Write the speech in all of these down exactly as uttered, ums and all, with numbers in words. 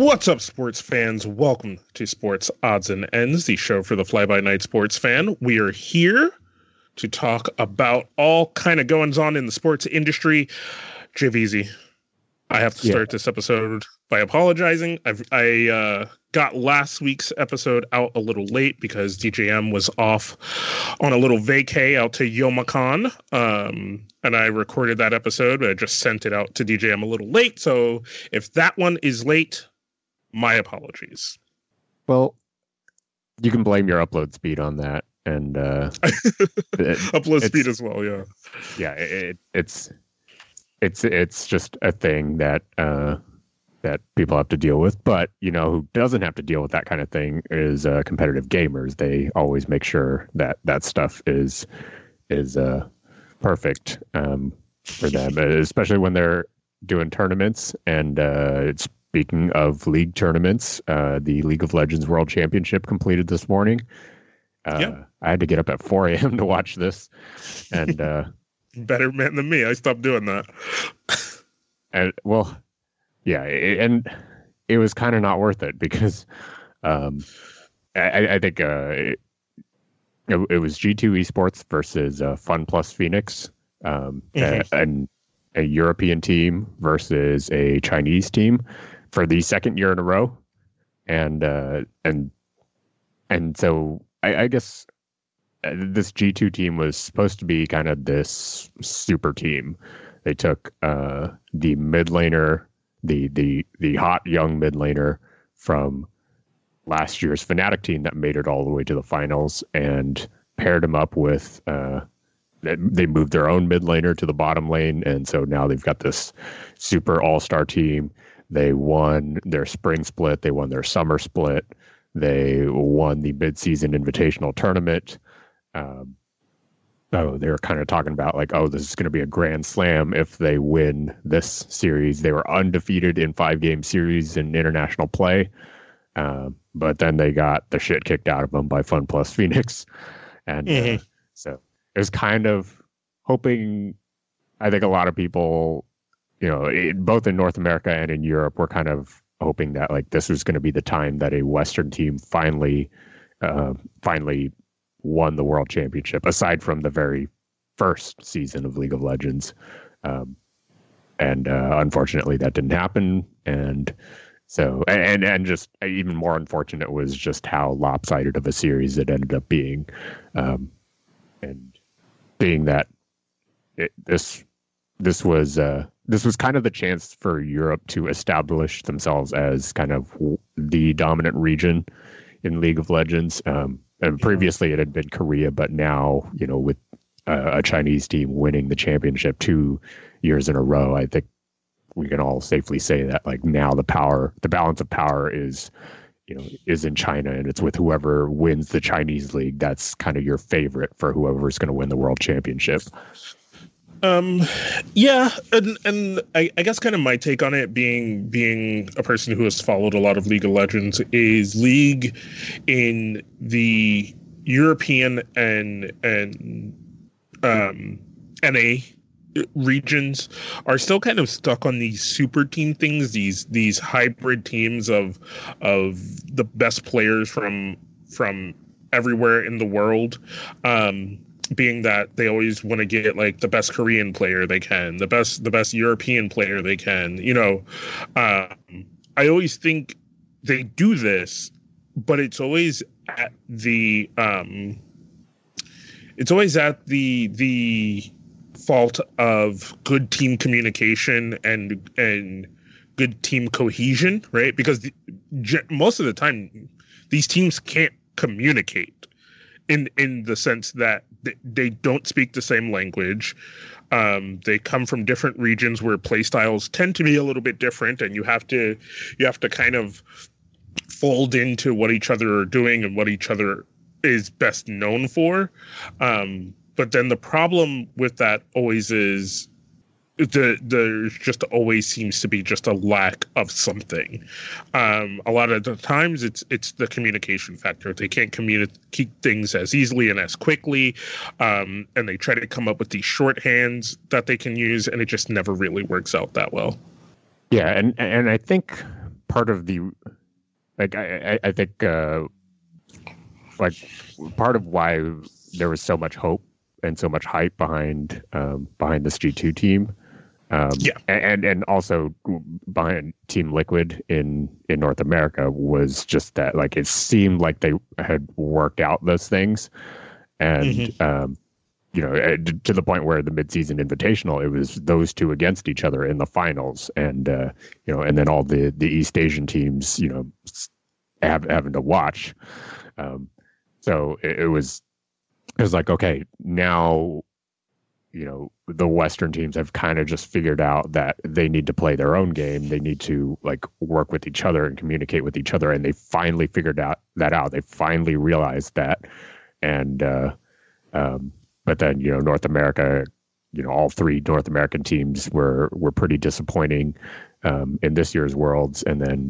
What's up, sports fans? Welcome to Sports Odds and Ends, the show for the fly-by-night sports fan. We are here to talk about all kind of goings-on in the sports industry. J V Z, I have to start yeah. this episode by apologizing. I've, I uh, got last week's episode out a little late because D J M was off on a little vacay out to Youmacon. Um, and I recorded that episode, but I just sent it out to D J M a little late. So if that one is late, my apologies. Well, you can blame your upload speed on that, and uh, it, upload speed as well. Yeah, yeah. It, it's it's it's just a thing that uh, that people have to deal with. But you know, who doesn't have to deal with that kind of thing is uh, competitive gamers. They always make sure that that stuff is is uh, perfect um, for them, especially when they're doing tournaments. And uh, it's Speaking of league tournaments, uh, the League of Legends World Championship completed this morning. Uh, yep. I had to get up at four a.m. to watch this. And uh, better man than me. I stopped doing that. and well, yeah, it, and it was kind of not worth it because um, I, I think uh, it, it, it was G two Esports versus uh, Fun Plus Phoenix, um, mm-hmm. and a European team versus a Chinese team for the second year in a row. And, uh, and, and so I, I guess this G two team was supposed to be kind of this super team. They took, uh, the mid laner, the, the, the hot young mid laner from last year's Fnatic team that made it all the way to the finals, and paired him up with, uh, they moved their own mid laner to the bottom lane, and so now they've got this super all-star team. They won their spring split. They won their summer split. They won the mid-season invitational tournament. Um, oh, they were kind of talking about like, oh, this is going to be a grand slam if they win this series. They were undefeated in five-game series in international play, uh, but then they got the shit kicked out of them by Fun Plus Phoenix, and mm-hmm. uh, so. It was kind of hoping, I think a lot of people, you know, it, both in North America and in Europe, were kind of hoping that like this was going to be the time that a Western team finally, uh, finally won the World Championship, aside from the very first season of League of Legends. Um, and uh, unfortunately, that didn't happen. And so, and, and just even more unfortunate was just how lopsided of a series it ended up being. Um, and being that it, this this was uh, this was kind of the chance for Europe to establish themselves as kind of the dominant region in League of Legends. Um, and previously it had been Korea, but now, you know, with uh, a Chinese team winning the championship two years in a row, I think we can all safely say that like now the power, the balance of power is, you know, is in China, and it's with whoever wins the Chinese league. That's kind of your favorite for whoever's going to win the world championship. Um, yeah. And, and I, I guess kind of my take on it being, being a person who has followed a lot of League of Legends is League in the European and, and, um, N A regions are still kind of stuck on these super team things, these these hybrid teams of of the best players from from everywhere in the world, um being that they always want to get like the best Korean player they can, the best the best European player they can, you know. um I always think they do this, but it's always at the um it's always at the the fault of good team communication and and good team cohesion, right? Because the, most of the time these teams can't communicate in in the sense that they, they don't speak the same language. Um, they come from different regions where play styles tend to be a little bit different, and you have to you have to kind of fold into what each other are doing and what each other is best known for. Um, But then the problem with that always is the there's just always seems to be just a lack of something. Um, a lot of the times it's it's the communication factor. They can't communicate things as easily and as quickly, um, and they try to come up with these shorthands that they can use, and it just never really works out that well. Yeah, and and I think part of the like I, I think uh, like part of why there was so much hope and so much hype behind um, behind this G two team. Um, yeah, and and also behind Team Liquid in, in North America was just that, like, it seemed like they had worked out those things, and mm-hmm. um, you know, to the point where the midseason invitational, it was those two against each other in the finals, and uh, you know, and then all the, the East Asian teams, you know, have, having to watch. Um, so it, it was it was like, okay, now, you know, the Western teams have kind of just figured out that they need to play their own game. They need to like work with each other and communicate with each other. And they finally figured out that out. They finally realized that. And, uh, um, but then, you know, North America, you know, all three North American teams were, were pretty disappointing, um, in this year's Worlds. And then,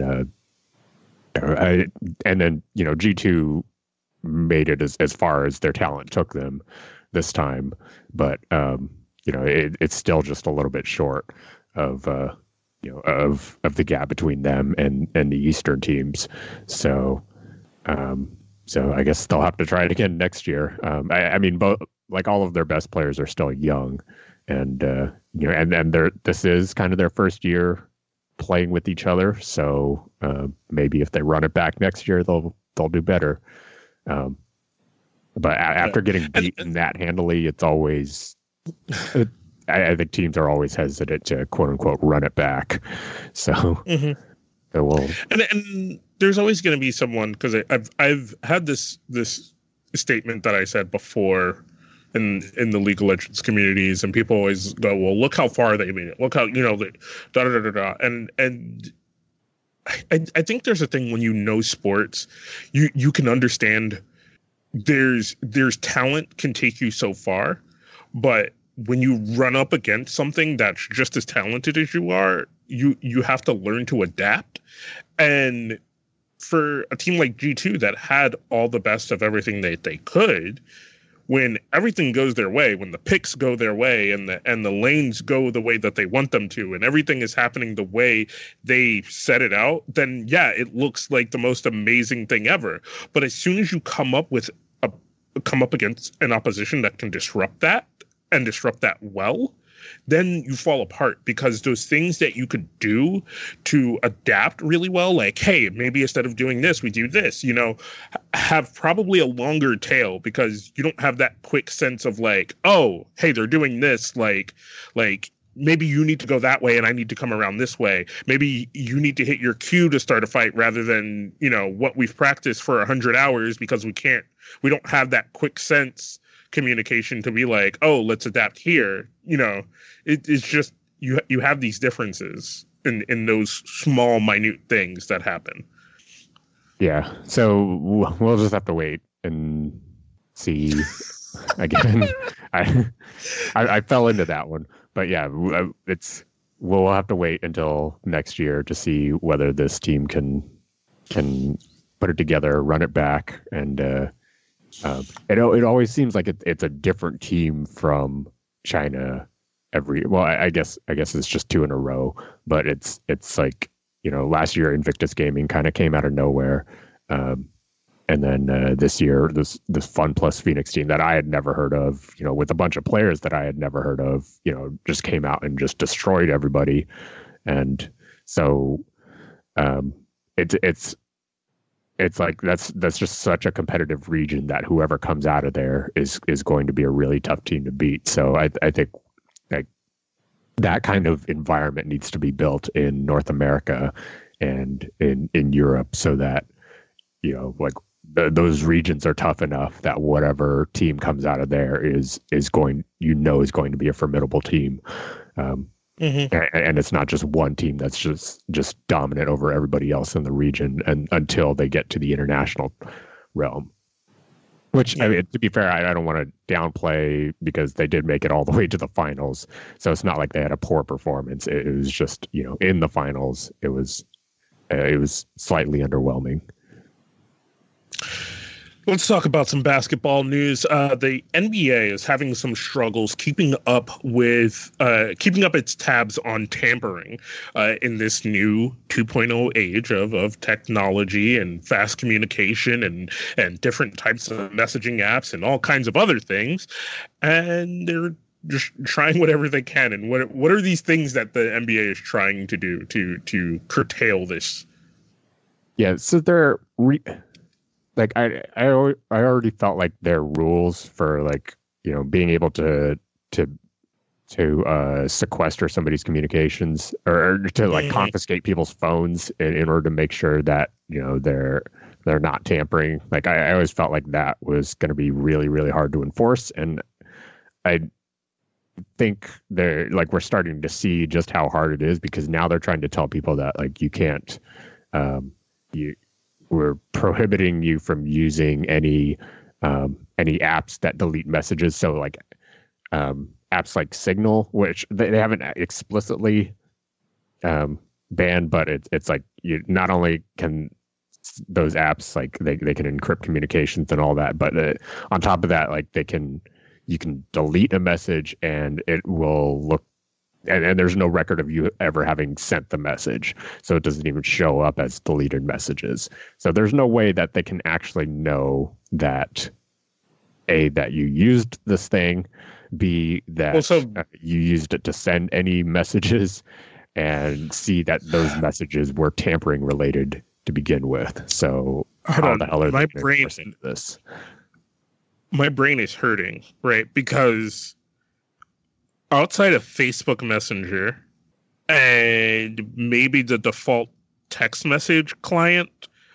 uh, I, and then, you know, G two made it as, as far as their talent took them this time, but um, you know, it, it's still just a little bit short of uh, you know, of of the gap between them and and the Eastern teams. So, um, so I guess they'll have to try it again next year. Um, I, I mean, both like all of their best players are still young, and uh, you know, and and they're this is kind of their first year playing with each other. So uh, maybe if they run it back next year, they'll they'll do better. Um, But after getting beaten that handily, it's always, I, I think teams are always hesitant to quote unquote run it back. So, mm-hmm. so we'll, and, and there's always going to be someone, because I've, I've had this, this statement that I said before in, in the League of Legends communities, and people always go, well, look how far they made it. Look how, you know, the da, da, da, da, da. And, and I, I think there's a thing when you know sports, you, you can understand There's there's talent can take you so far, but when you run up against something that's just as talented as you are, you you have to learn to adapt. And for a team like G two that had all the best of everything that they could, when everything goes their way, when the picks go their way and the and the lanes go the way that they want them to, and everything is happening the way they set it out, then yeah, it looks like the most amazing thing ever. But as soon as you come up with a come up against an opposition that can disrupt that and disrupt that well, then you fall apart, because those things that you could do to adapt really well, like, hey, maybe instead of doing this, we do this, you know, have probably a longer tail, because you don't have that quick sense of like, oh, hey, they're doing this, like, like maybe you need to go that way and I need to come around this way. Maybe you need to hit your cue to start a fight rather than, you know, what we've practiced for a hundred hours, because we can't, we don't have that quick sense communication to be like, oh, let's adapt here. You know, it, it's just you you have these differences in in those small minute things that happen. Yeah, so we'll just have to wait and see. Again, I, I I fell into that one, but yeah, it's we'll have to wait until next year to see whether this team can can put it together, run it back, and uh Um, it it always seems like it, it's a different team from China every. Well, I, I guess I guess it's just two in a row, but it's it's like, you know, last year Invictus Gaming kind of came out of nowhere, um, and then uh, this year this this Fun Plus Phoenix team that I had never heard of, you know, with a bunch of players that I had never heard of, you know, just came out and just destroyed everybody, and so um, it's it's. It's like that's that's just such a competitive region that whoever comes out of there is is going to be a really tough team to beat. So I I think like that kind of environment needs to be built in North America and in in Europe, so that, you know, like the, those regions are tough enough that whatever team comes out of there is is going, you know, is going to be a formidable team. Um, Mm-hmm. And, and it's not just one team that's just just dominant over everybody else in the region, and until they get to the international realm. Which, yeah. I mean, to be fair, I, I don't want to downplay, because they did make it all the way to the finals. So it's not like they had a poor performance. It, it was just, you know, in the finals, it was uh, it was slightly underwhelming. Let's talk about some basketball news. Uh, the N B A is having some struggles keeping up with uh, keeping up its tabs on tampering uh, in this new two point oh age of, of technology and fast communication and and different types of messaging apps and all kinds of other things. And they're just trying whatever they can. And what what are these things that the N B A is trying to do to to curtail this? Yeah, so they're re- like I I al- I already felt like their rules for like you know being able to to to uh, sequester somebody's communications or, or to like Mhm. confiscate people's phones in, in order to make sure that you know they're they're not tampering. Like I, I always felt like that was going to be really really hard to enforce, and I think they're like we're starting to see just how hard it is because now they're trying to tell people that like you can't um, you we're prohibiting you from using any um, any apps that delete messages. So like um, apps like Signal, which they, they haven't explicitly um, banned, but it's it's like you not only can those apps like they, they can encrypt communications and all that, but uh, on top of that, like they can you can delete a message and it will look and, and there's no record of you ever having sent the message. So it doesn't even show up as deleted messages. So there's no way that they can actually know that A, that you used this thing, B, that Also, uh, you used it to send any messages, and C, that those messages were tampering related to begin with. So hold how on, the hell are my they going to brain enforce this? my brain is hurting, right? Because outside of Facebook Messenger and maybe the default text message client,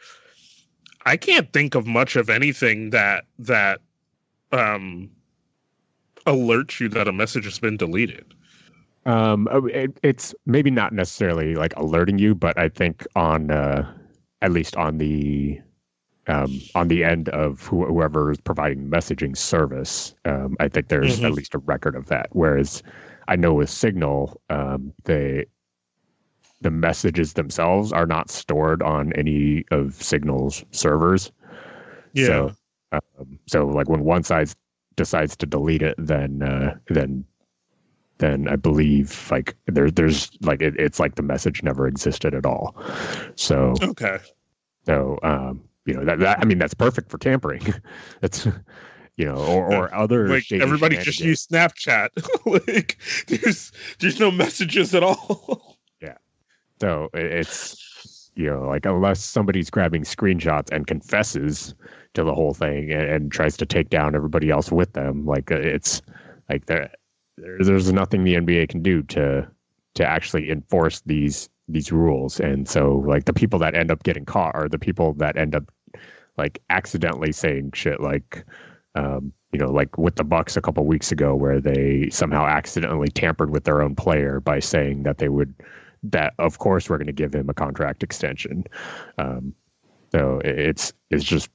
I can't think of much of anything that that um, alerts you that a message has been deleted. Um, oh, it, it's maybe not necessarily like alerting you, but I think on uh, at least on the um, on the end of who, whoever is providing messaging service, um, I think there's Mm-hmm. at least a record of that. Whereas I know with Signal, um, they the messages themselves are not stored on any of Signal's servers. Yeah. So, um, so like when one side decides to delete it, then uh, then then I believe like there there's like it, it's like the message never existed at all. So Okay. so um, you know that, that I mean that's perfect for tampering. That's you know or or other Like shady everybody just shenanigans. use Snapchat. Like there's there's no messages at all. Yeah. So it- it's you know like unless somebody's grabbing screenshots and confesses to the whole thing and, and tries to take down everybody else with them, like uh, it's like there there's there's nothing the N B A can do to to actually enforce these these rules. And so like the people that end up getting caught are the people that end up like accidentally saying shit like um, you know, like with the Bucks a couple weeks ago, where they somehow accidentally tampered with their own player by saying that they would, that of course we're going to give him a contract extension. Um, so it's it's just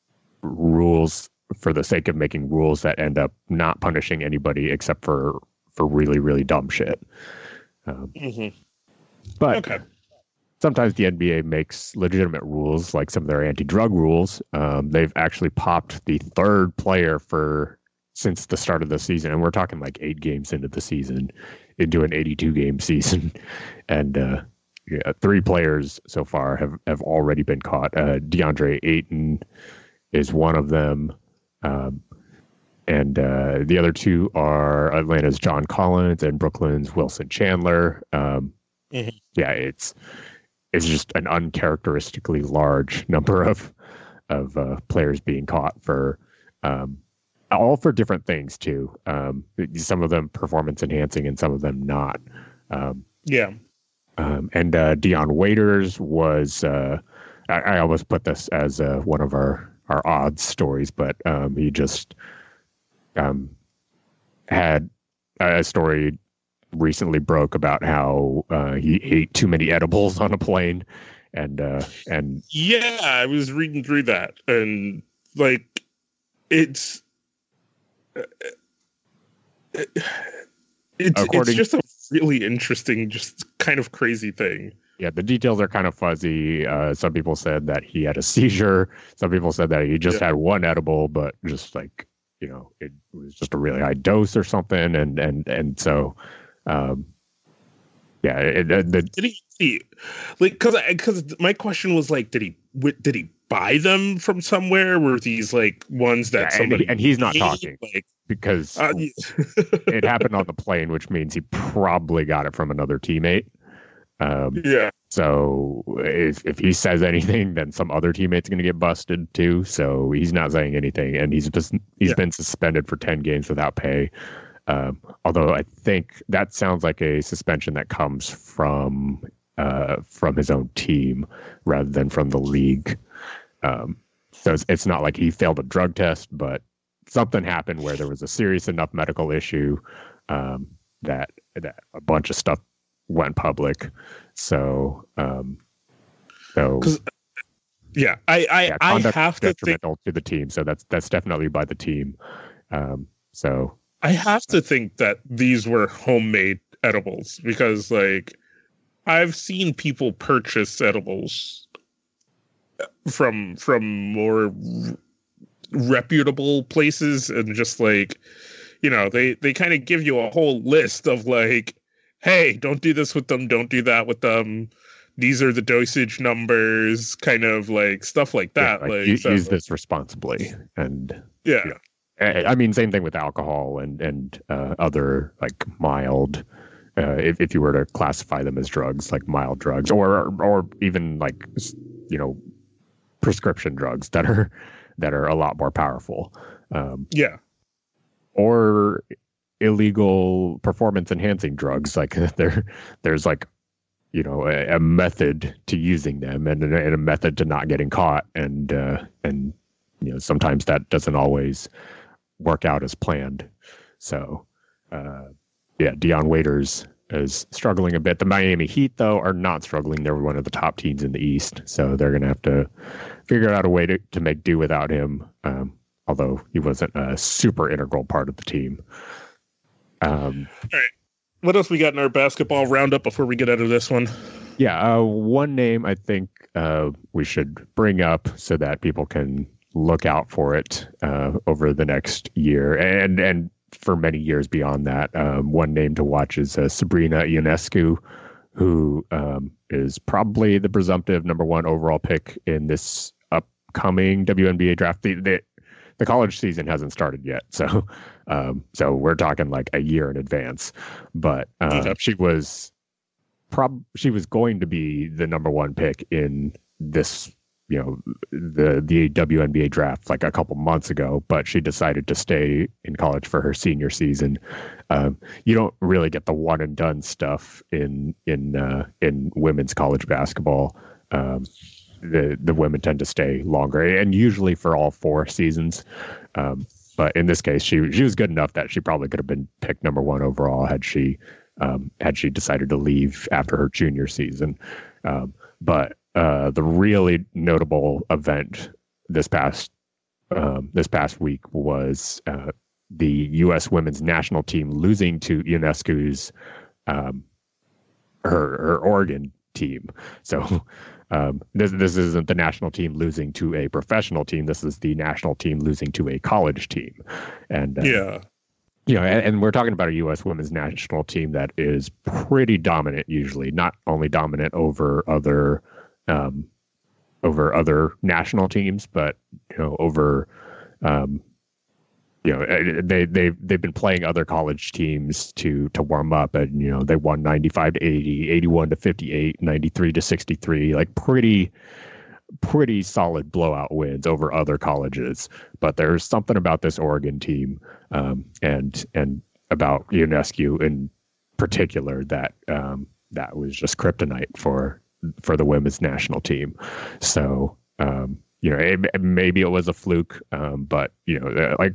rules for the sake of making rules that end up not punishing anybody except for for really really dumb shit. Um, Mm-hmm. but Okay. sometimes the N B A makes legitimate rules, like some of their anti-drug rules. Um, they've actually popped the third player for since the start of the season, and we're talking like eight games into the season, into an eighty-two game season, and uh, yeah, three players so far have have already been caught. Uh, DeAndre Ayton is one of them, um, and uh, the other two are Atlanta's John Collins and Brooklyn's Wilson Chandler. Um, Mhm. Yeah, it's it's just an uncharacteristically large number of of uh, players being caught for um, all for different things too. Um, some of them performance enhancing and some of them not. Um, Yeah. um, and uh, Dion Waiters was uh, I, I always put this as uh, one of our our odds stories, but um, he just um, had a story recently broke about how uh, he ate too many edibles on a plane, and uh, and Yeah, I was reading through that, and like, it's it, it's it's according just a really interesting, just kind of crazy thing. Yeah, the details are kind of fuzzy. Uh, some people said that he had a seizure. Some people said that he just Yeah. had one edible, but just like, you know, it was just a really high dose or something. And and and so, um, yeah, it, it, the Did he see, like, because because my question was like, did he wi- did he buy them from somewhere? Were these like ones that yeah, and, somebody he, and he's not made? talking Like, because uh, it happened on the plane, which means he probably got it from another teammate. Um, yeah, so if if he says anything, then some other teammate's going to get busted too. So he's not saying anything, and he's just he's Yeah. been suspended for ten games without pay. Um, although I think that sounds like a suspension that comes from uh, from his own team rather than from the league. Um, so it's, it's not like he failed a drug test, but something happened where there was a serious enough medical issue um, that that a bunch of stuff went public. So, um, so because yeah, I I, yeah, I conduct have to think detrimental to the team. So that's that's definitely by the team. Um, so I have to think that these were homemade edibles because like I've seen people purchase edibles from from more reputable places and just like, you know, they they kind of give you a whole list of like, hey, don't do this with them, don't do that with them, these are the dosage numbers, kind of like stuff like yeah, that. like Like, u- so use this responsibly. And yeah, yeah. I I mean, same thing with alcohol and and uh, other like mild. Uh, if if you were to classify them as drugs, like mild drugs, or or even like you know prescription drugs that are that are a lot more powerful, um, yeah, or illegal performance enhancing drugs. Like there there's like you know a, a method to using them and, and a method to not getting caught, and uh, and you know sometimes that doesn't always work out as planned. So, uh, yeah, Dion Waiters is struggling a bit. The Miami Heat, though, are not struggling. They're one of the top teams in the East, so they're going to have to figure out a way to, to make do without him, um, although he wasn't a super integral part of the team. Um, all right, what else we got in our basketball roundup before we get out of this one? yeah, uh, one name I think uh, we should bring up so that people can look out for it uh, over the next year and and for many years beyond that. Um, one name to watch is uh, Sabrina Ionescu, who um, is probably the presumptive number one overall pick in this upcoming W N B A draft. The, the, the college season hasn't started yet, so um, so we're talking like a year in advance. But uh, Okay. she was prob she was going to be the number one pick in this you know the the W N B A draft like a couple months ago, but she decided to stay in college for her senior season. Um, you don't really get the one and done stuff in in uh, in women's college basketball. Um, the the women tend to stay longer, and usually for all four seasons. Um, but in this case, she she was good enough that she probably could have been picked number one overall had she um, had she decided to leave after her junior season. Um, but Uh, the really notable event this past um, this past week was uh, the U S women's national team losing to Ionescu's um, her her Oregon team. So um, this this isn't the national team losing to a professional team. This is the national team losing to a college team. And uh, Yeah, you know, and, and we're talking about a U S women's national team that is pretty dominant usually, not only dominant over other um, over other national teams, but you know, over um, you know, they they they've been playing other college teams to to warm up, and you know, they won ninety-five to eighty, eighty-one to fifty-eight, ninety-three to sixty-three, like pretty pretty solid blowout wins over other colleges. But there's something about this Oregon team um, and and about Ionescu in particular that um, that was just kryptonite for for the women's national team. So, um, you know, it, maybe it was a fluke, um, but you know, like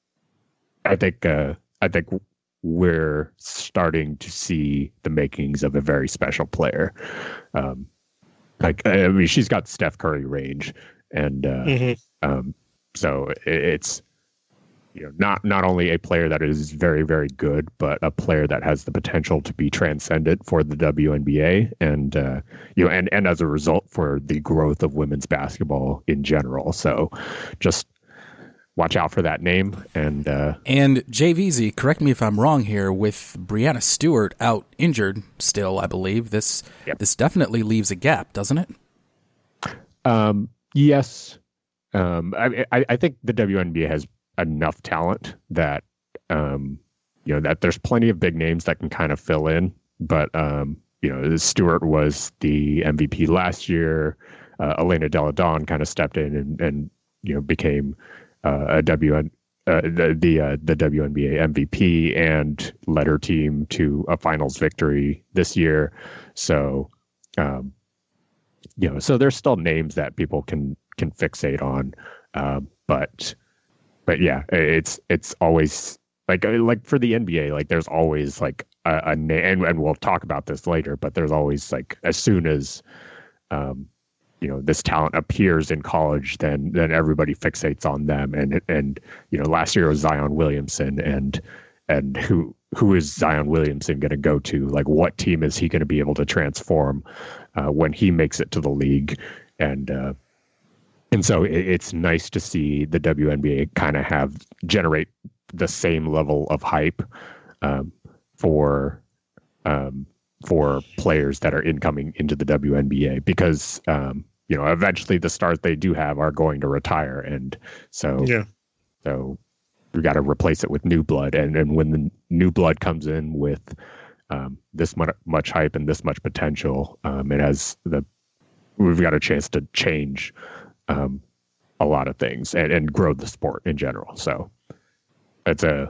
I think, uh, I think we're starting to see the makings of a very special player. Um, like, I mean, she's got Steph Curry range, and uh, mm-hmm. um, so it, it's you know, not not only a player that is very, very good, but a player that has the potential to be transcendent for the W N B A, and uh, you know, and and as a result for the growth of women's basketball in general. So, just watch out for that name. And uh, and J V Z, correct me if I'm wrong here. With Brianna Stewart out injured still, I believe this yep. this definitely leaves a gap, doesn't it? Um, yes, um, I, I I think the W N B A has enough talent that um you know that there's plenty of big names that can kind of fill in, but um you know Stewart was the M V P last year. uh, Elena Delle Donne kind of stepped in and and you know became uh, a W N uh, the the, uh, the W N B A M V P and led her team to a finals victory this year. So um you know so there's still names that people can can fixate on, uh, but But yeah, it's it's always like like for the N B A, like there's always like a, a name, and, and we'll talk about this later. But there's always like as soon as um, you know this talent appears in college, then then everybody fixates on them. And and you know last year was Zion Williamson, and and who who is Zion Williamson going to go to? Like what team is he going to be able to transform uh, when he makes it to the league? And uh, And so it's nice to see the W N B A kind of have generate the same level of hype um, for um, for players that are incoming into the W N B A, because um, you know eventually the stars they do have are going to retire, and so yeah, so we got to replace it with new blood, and and when the new blood comes in with um, this much much hype and this much potential, um, it has the we've got a chance to change Um, a lot of things and, and grow the sport in general. So it's a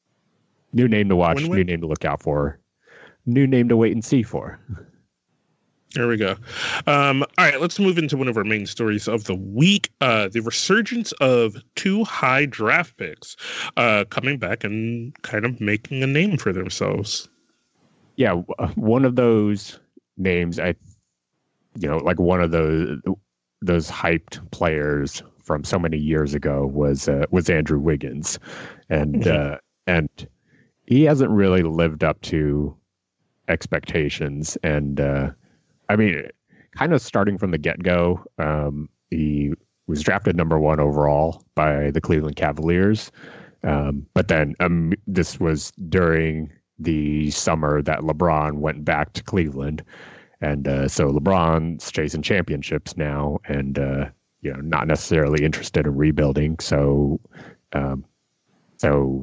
new name to watch, Win-win. new name to look out for, new name to wait and see for. There we go. Um, all right, let's move into one of our main stories of the week. Uh, the resurgence of two high draft picks uh, coming back and kind of making a name for themselves. Yeah, one of those names, I, you know, like one of those those hyped players from so many years ago was uh, was Andrew Wiggins, and mm-hmm. uh, and he hasn't really lived up to expectations. And uh, I mean, kind of starting from the get go, um, he was drafted number one overall by the Cleveland Cavaliers, um, but then um, this was during the summer that LeBron went back to Cleveland. And uh, so LeBron's chasing championships now, and uh, you know, not necessarily interested in rebuilding. So, um, so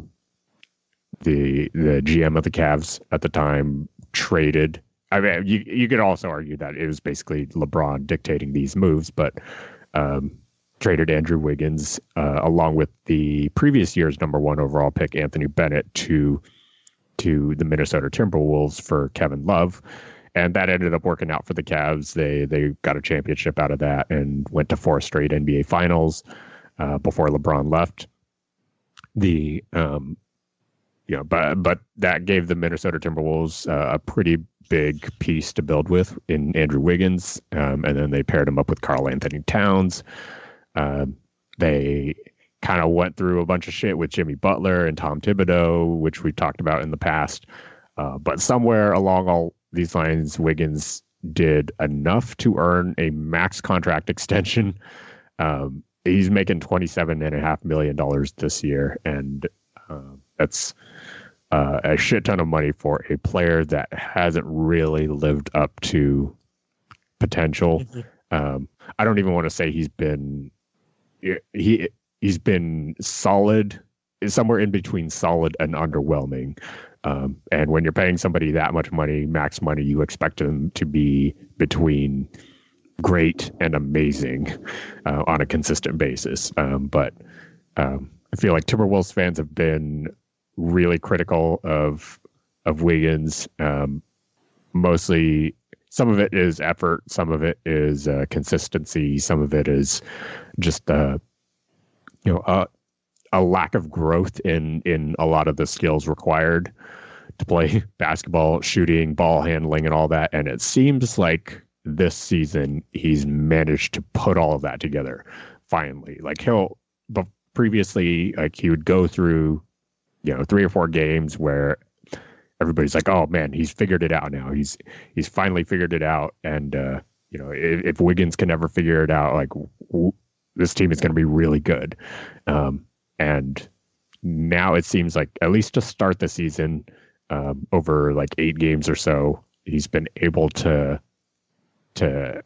the the G M of the Cavs at the time traded. I mean, you you could also argue that it was basically LeBron dictating these moves, but um, traded Andrew Wiggins uh, along with the previous year's number one overall pick Anthony Bennett to to the Minnesota Timberwolves for Kevin Love. And that ended up working out for the Cavs. They they got a championship out of that and went to four straight N B A finals uh, before LeBron left. The um, you know, but but that gave the Minnesota Timberwolves uh, a pretty big piece to build with in Andrew Wiggins, um, and then they paired him up with Karl Anthony Towns. Uh, they kind of went through a bunch of shit with Jimmy Butler and Tom Thibodeau, which we've talked about in the past. Uh, but somewhere along all these lines, Wiggins did enough to earn a max contract extension. Um, he's making twenty-seven and a half million dollars this year, and uh, that's uh, a shit ton of money for a player that hasn't really lived up to potential. Mm-hmm. Um, I don't even want to say he's been he he's been solid, somewhere in between solid and underwhelming. Um, and when you're paying somebody that much money, max money, you expect them to be between great and amazing uh, on a consistent basis. Um, but um, I feel like Timberwolves fans have been really critical of of Wiggins. Um, mostly, some of it is effort, some of it is uh, consistency, some of it is just uh, you know uh, a lack of growth in in a lot of the skills required to play basketball, shooting, ball handling, and all that. And it seems like this season he's managed to put all of that together finally. Like he'll, but previously, like he would go through, you know, three or four games where everybody's like, "Oh man, he's figured it out now. He's he's finally figured it out." And uh, you know, if, if Wiggins can never figure it out, like w- this team is going to be really good. Um, and now it seems like, at least to start the season, um, over like eight games or so, he's been able to to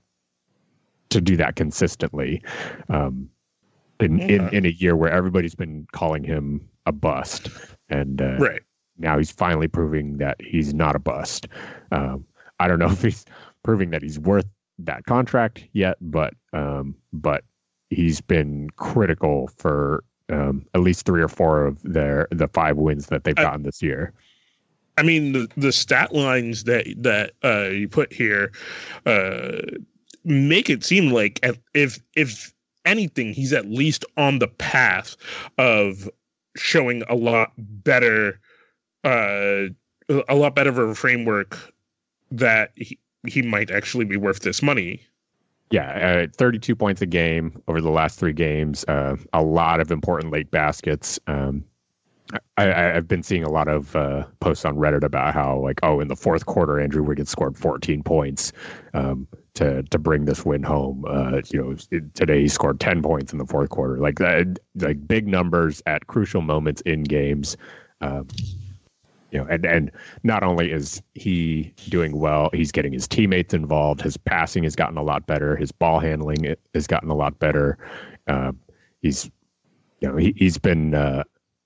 to do that consistently. Um, in, Okay. in in a year where everybody's been calling him a bust, and uh, Right. now he's finally proving that he's not a bust. Um, I don't know if he's proving that he's worth that contract yet, but um, but he's been critical for um, at least three or four of their the five wins that they've I, gotten this year. I mean, the, the stat lines that that uh, you put here uh, make it seem like if if anything, he's at least on the path of showing a lot better, uh, a lot better of a framework that he, he might actually be worth this money. Yeah, uh, thirty-two points a game over the last three games. Uh, a lot of important late baskets. Um, I, I, I've been seeing a lot of uh, posts on Reddit about how, like, oh, in the fourth quarter, Andrew Wiggins scored fourteen points um, to to bring this win home. Uh, you know, it, today he scored ten points in the fourth quarter. Like that, like big numbers at crucial moments in games. Um, you know, and and not only is he doing well, he's getting his teammates involved. His passing has gotten a lot better. His ball handling has gotten a lot better. Uh, he's, you know, he, he's been. Uh,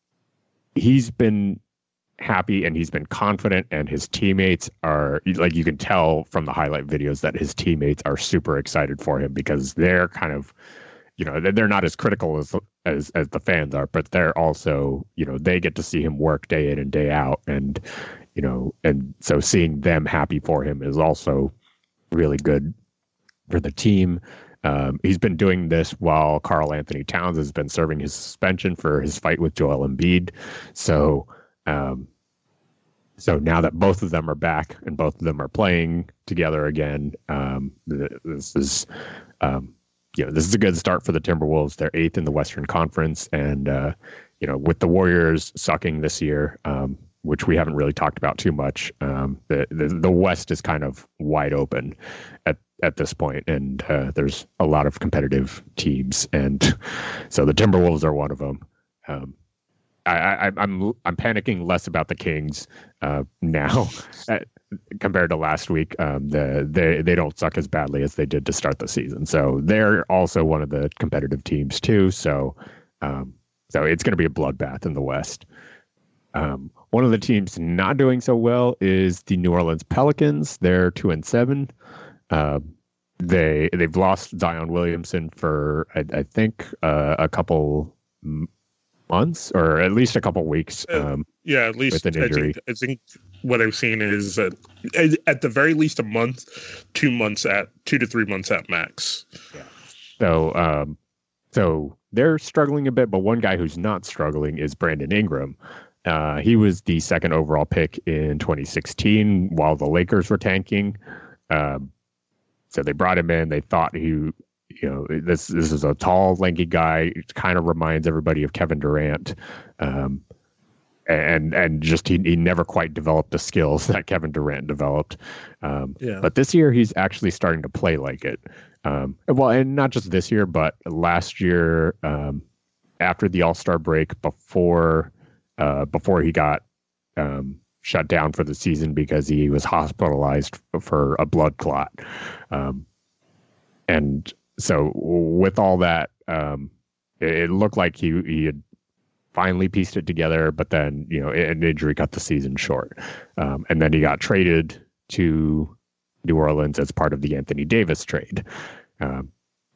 He's been happy and he's been confident, and his teammates are, like, you can tell from the highlight videos that his teammates are super excited for him, because they're kind of, you know, they're not as critical as as as the fans are, but they're also, you know, they get to see him work day in and day out, and you know, and so seeing them happy for him is also really good for the team. Um, he's been doing this while Karl Anthony Towns has been serving his suspension for his fight with Joel Embiid. So, um, so now that both of them are back and both of them are playing together again, um, this is, um, you know, this is a good start for the Timberwolves. They're eighth in the Western Conference, and uh, you know, with the Warriors sucking this year, um, which we haven't really talked about too much, um, the, the the West is kind of wide open at at this point, and uh, there's a lot of competitive teams, and so the Timberwolves are one of them. Um, I, I, I'm I'm panicking less about the Kings uh, now compared to last week. Um, the they they don't suck as badly as they did to start the season, so they're also one of the competitive teams too. So um, so it's going to be a bloodbath in the West. Um, one of the teams not doing so well is the New Orleans Pelicans. They're two and seven. Uh, they they've lost Zion Williamson for I, I think uh, a couple months, or at least a couple weeks. Um, uh, yeah, at least with an injury. I think, I think what I've seen is that at the very least a month, two months at two to three months at max. Yeah. So um, so they're struggling a bit, but one guy who's not struggling is Brandon Ingram. Uh, he was the second overall pick in twenty sixteen while the Lakers were tanking. Um, So they brought him in. They thought he, you know, this this is a tall, lanky guy. It kind of reminds everybody of Kevin Durant, um, and and just he, he never quite developed the skills that Kevin Durant developed. Um, yeah. But this year he's actually starting to play like it. Um, well, and not just this year, but last year, um, after the All-Star break, before uh, before he got um, shut down for the season because he was hospitalized for a blood clot. Um, and so with all that, um, it, it looked like he, he had finally pieced it together, but then, you know, an injury cut the season short. Um, and then he got traded to New Orleans as part of the Anthony Davis trade. Um,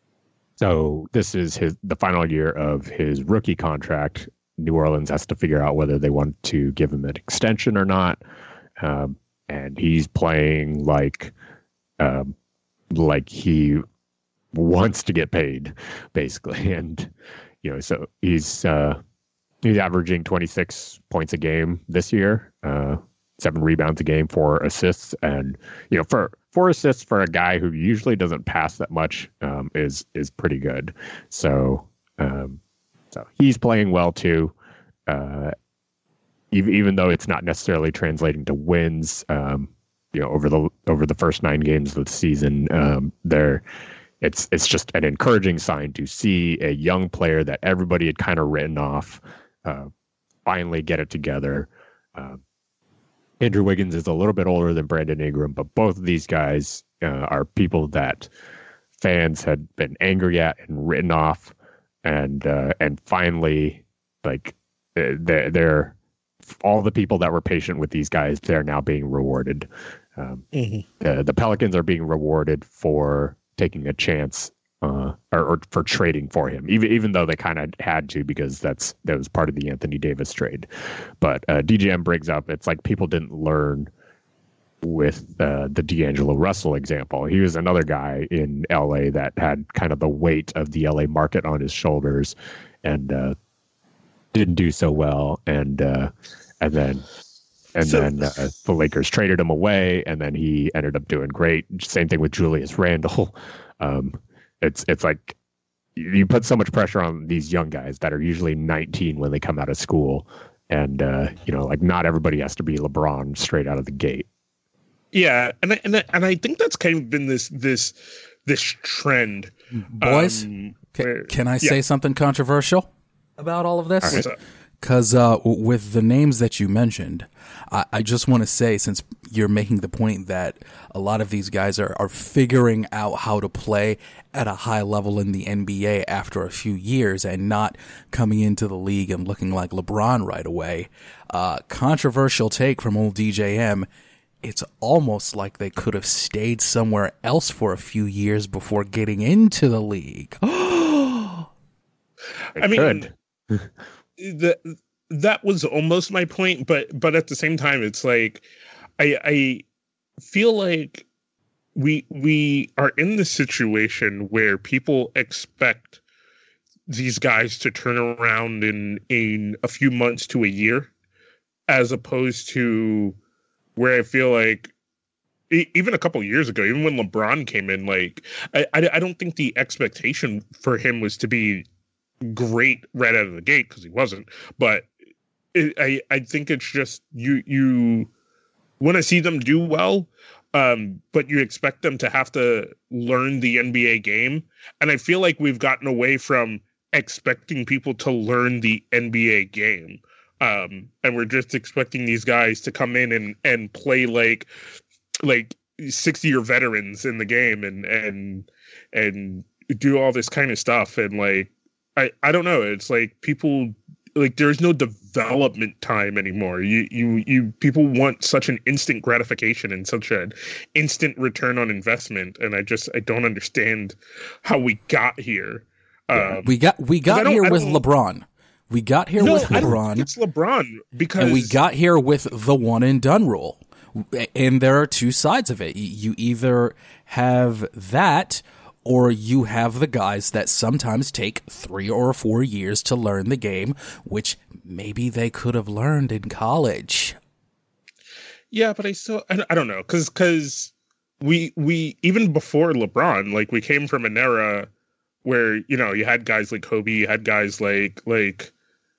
so this is his, the final year of his rookie contract. New Orleans has to figure out whether they want to give him an extension or not. Um, and he's playing like, um, like he wants to get paid, basically. And, you know, so he's, uh, he's averaging twenty-six points a game this year, uh, seven rebounds a game, four assists. And, you know, for four assists for a guy who usually doesn't pass that much, um, is, is pretty good. So, um, So he's playing well too. Uh, even, even though it's not necessarily translating to wins, um, you know, over the over the first nine games of the season, um, there, it's it's just an encouraging sign to see a young player that everybody had kind of written off uh, finally get it together. Uh, Andrew Wiggins is a little bit older than Brandon Ingram, but both of these guys uh, are people that fans had been angry at and written off, and uh, and finally, like they're, they're all the people that were patient with these guys, they're now being rewarded. Um, mm-hmm. the, the Pelicans are being rewarded for taking a chance uh, or, or for trading for him, even even though they kind of had to, because that's that was part of the Anthony Davis trade. But uh, D J M brings up, it's like people didn't learn with uh, the D'Angelo Russell example. He was another guy in L A that had kind of the weight of the L A market on his shoulders, and uh, didn't do so well. And uh, and then and so, then uh, the Lakers traded him away, and then he ended up doing great. Same thing with Julius Randle. Um, it's it's like you put so much pressure on these young guys that are usually nineteen when they come out of school, and uh, you know, like not everybody has to be LeBron straight out of the gate. Yeah, and I, and I, and I think that's kind of been this this this trend. Boys, um, can, where, can I yeah. say something controversial about all of this? What's up? Because uh, with the names that you mentioned, I, I just want to say, since you're making the point that a lot of these guys are, are figuring out how to play at a high level in the N B A after a few years and not coming into the league and looking like LeBron right away. Uh, controversial take from old D J M. It's almost like they could have stayed somewhere else for a few years before getting into the league. I mean, the, that was almost my point, but but at the same time, it's like I I feel like we we are in the situation where people expect these guys to turn around in in a few months to a year, as opposed to where I feel like even a couple of years ago, even when LeBron came in, like I, I, I don't think the expectation for him was to be great right out of the gate, because he wasn't. But it, I I think it's just you you want to see them do well, um, but you expect them to have to learn the N B A game, and I feel like we've gotten away from expecting people to learn the N B A game. Um, and we're just expecting these guys to come in and, and play like like sixty year veterans in the game and and and do all this kind of stuff. And like I, I don't know, it's like people like there's no development time anymore. You you you people want such an instant gratification and such an instant return on investment, and I just I don't understand how we got here. Um, we got we got here with LeBron. We got here no, with LeBron. I don't think it's LeBron because and we got here with the one and done rule. And there are two sides of it. You either have that, or you have the guys that sometimes take three or four years to learn the game, which maybe they could have learned in college. Yeah, but I still I, I don't know, because because we we even before LeBron, like we came from an era where, you know, you had guys like Kobe, you had guys like like.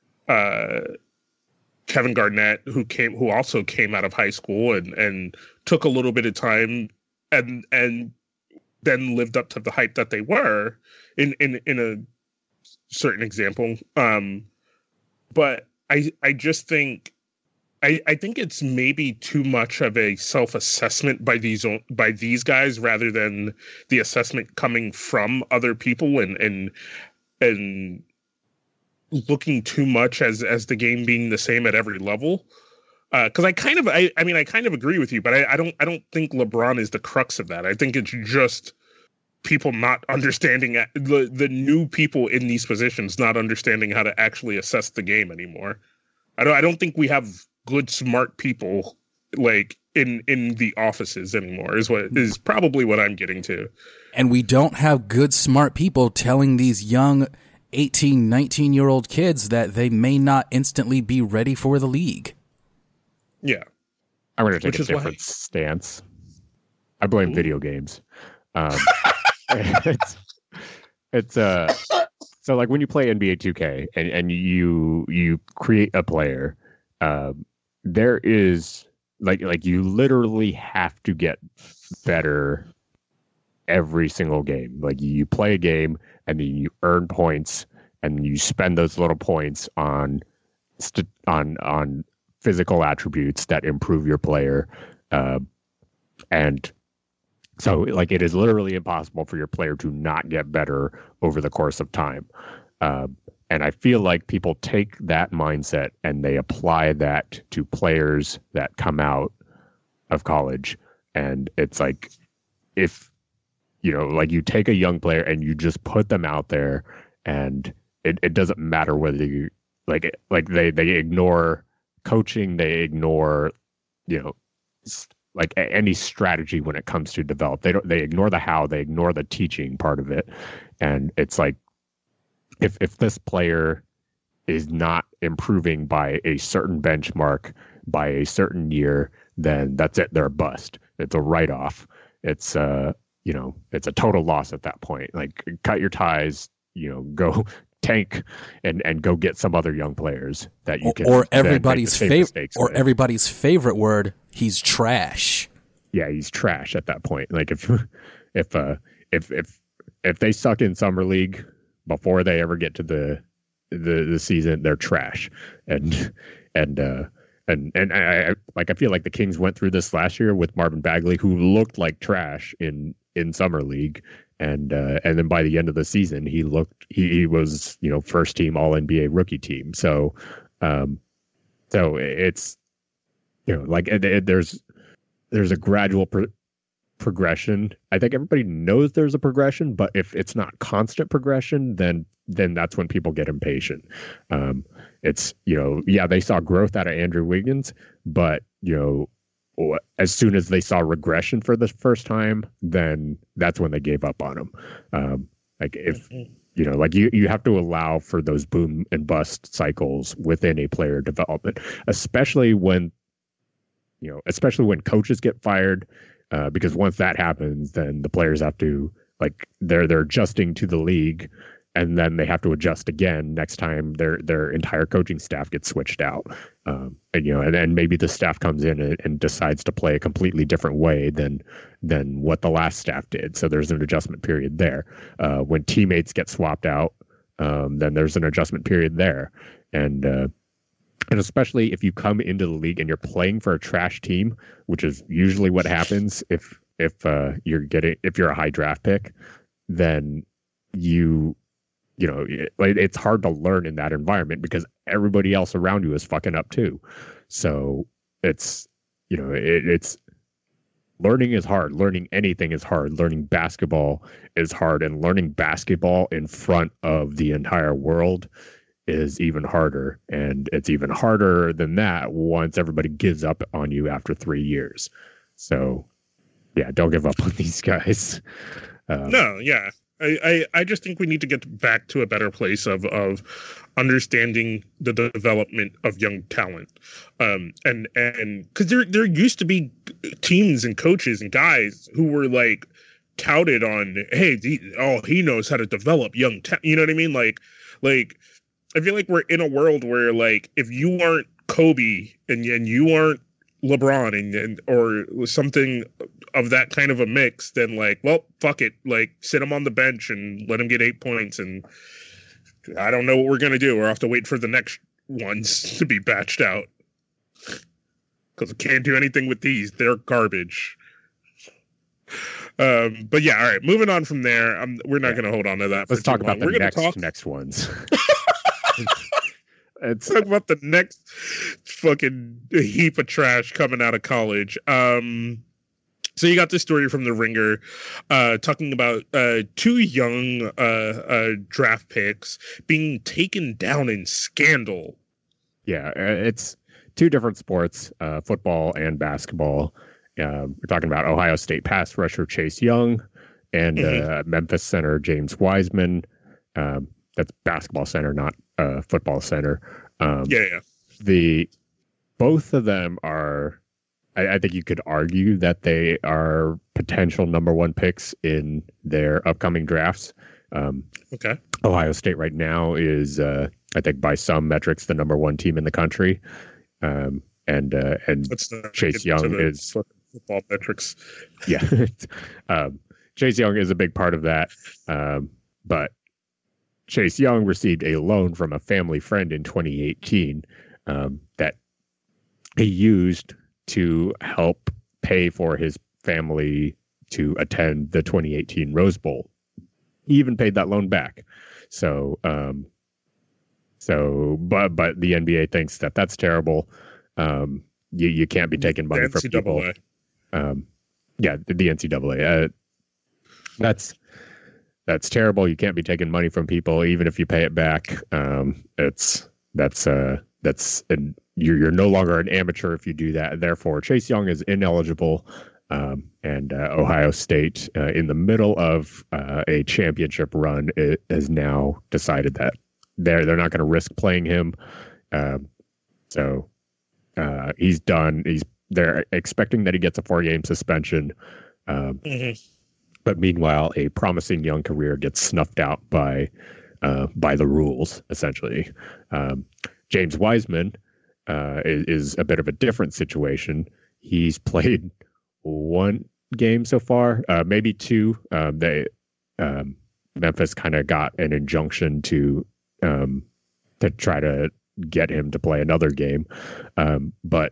Uh, Kevin Garnett, who came, who also came out of high school and, and took a little bit of time and and then lived up to the hype that they were in in, in a certain example. Um, but I I just think I, I think it's maybe too much of a self-assessment by these by these guys rather than the assessment coming from other people and and and. looking too much as as the game being the same at every level, because uh, I kind of I, I mean I kind of agree with you, but I, I don't I don't think LeBron is the crux of that. I think it's just people not understanding the the new people in these positions not understanding how to actually assess the game anymore. I don't I don't think we have good smart people like in in the offices anymore. Is what is probably what I'm getting to. And we don't have good smart people telling these young eighteen, nineteen year old kids that they may not instantly be ready for the league. Yeah. I'm going to take Which a different why... stance. I blame Ooh. video games. Um, it's, it's, uh, So like when you play N B A two K and, and you you create a player, um, there is like like you literally have to get better every single game. Like you play a game and then you earn points and you spend those little points on st- on on physical attributes that improve your player, uh, and so like it is literally impossible for your player to not get better over the course of time. Uh, and I feel like people take that mindset and they apply that to players that come out of college. And it's like, if, you know, like you take a young player and you just put them out there and it, it doesn't matter whether you like, like they, they ignore coaching, they ignore, you know, st- like any strategy when it comes to develop. They don't, they ignore the how, they ignore the teaching part of it. And it's like, if, if this player is not improving by a certain benchmark by a certain year, then that's it. They're a bust. It's a write-off. It's uh, you know, it's a total loss at that point. Like cut your ties, you know, go tank and, and go get some other young players that you can, or everybody's favorite, or with. everybody's favorite word. He's trash. Yeah, he's trash at that point. Like if if uh if if if they suck in summer league before they ever get to the the the season, they're trash. And and uh and and I, I like I feel like the Kings went through this last year with Marvin Bagley, who looked like trash in in summer league, and uh, and then by the end of the season, he looked he, he was you know first team All N B A rookie team. So um so it's you know like it, it, there's there's a gradual pro- progression. I think everybody knows there's a progression, but if it's not constant progression, then then that's when people get impatient. Um, it's, you know, yeah, they saw growth out of Andrew Wiggins, but, you know, as soon as they saw regression for the first time, then that's when they gave up on him. Um, like if, you know, like you, you have to allow for those boom and bust cycles within a player development, especially when, you know, especially when coaches get fired, uh, because once that happens, then the players have to, like, they're, they're adjusting to the league, and then they have to adjust again next time their their entire coaching staff gets switched out. Um, and, you know, and then maybe the staff comes in and, and decides to play a completely different way than than what the last staff did. So there's an adjustment period there. Uh, when teammates get swapped out, um, then there's an adjustment period there. And uh, and especially if you come into the league and you're playing for a trash team, which is usually what happens if if uh, you're getting if you're a high draft pick, then you. You know, it, it's hard to learn in that environment because everybody else around you is fucking up too. So it's, you know, it, it's learning is hard. Learning anything is hard. Learning basketball is hard, and learning basketball in front of the entire world is even harder. And it's even harder than that once everybody gives up on you after three years. So, yeah, don't give up on these guys. Um, no, yeah. I, I, I just think we need to get back to a better place of, of understanding the development of young talent. Um, and and because there there used to be teams and coaches and guys who were like touted on, hey, the, oh, he knows how to develop young talent. You know what I mean? Like, like I feel like we're in a world where, like, if you aren't Kobe and, and you aren't LeBron and, and or something of that kind of a mix, then, like, well, fuck it, like, sit him on the bench and let him get eight points, and I don't know what we're gonna do. We'll have to wait for the next ones to be batched out because we can't do anything with these. They're garbage. Um, but yeah, all right. Moving on from there, um, we're not yeah. gonna hold on to that. Let's talk about long. the we're next talk- next ones. Let's talk about the next fucking heap of trash coming out of college. Um, so you got this story from The Ringer uh, talking about uh, two young uh, uh, draft picks being taken down in scandal. Yeah, it's two different sports, uh, football and basketball. Uh, we're talking about Ohio State pass rusher Chase Young and mm-hmm. uh, Memphis center James Wiseman. Um, that's basketball center, not uh, football center. Um, yeah, yeah. The both of them are. I, I think you could argue that they are potential number one picks in their upcoming drafts. Um, Okay. Ohio State right now is, uh, I think, by some metrics, the number one team in the country. Um, and uh, and Let's not Chase get Young into the is fucking football metrics. yeah. um, Chase Young is a big part of that. Um, but Chase Young received a loan from a family friend in twenty eighteen um, that he used to help pay for his family to attend the twenty eighteen Rose Bowl. He even paid that loan back. So, um, so, but but the N B A thinks that that's terrible. Um, you you can't be taking money from people. Um, yeah, the, the N C double A. Uh, that's that's terrible. You can't be taking money from people, even if you pay it back. Um, it's that's uh that's and you're you're no longer an amateur if you do that. Therefore, Chase Young is ineligible. Um, and uh, Ohio State, uh, in the middle of uh, a championship run, it has now decided that they're they're not going to risk playing him. Um, so uh, he's done. He's they're expecting that he gets a four game suspension. Um, mm-hmm. But meanwhile, a promising young career gets snuffed out by uh, by the rules. Essentially, um, James Wiseman uh, is, is a bit of a different situation. He's played one game so far, uh, maybe two. Um, they um, Memphis kind of got an injunction to um, to try to get him to play another game, um, but